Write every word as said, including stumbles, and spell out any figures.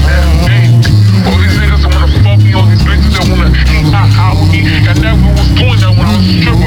Hey, all these niggas that wanna fuck me, all these bitches that wanna eat my out, eat, I never was doing that when I was stripping.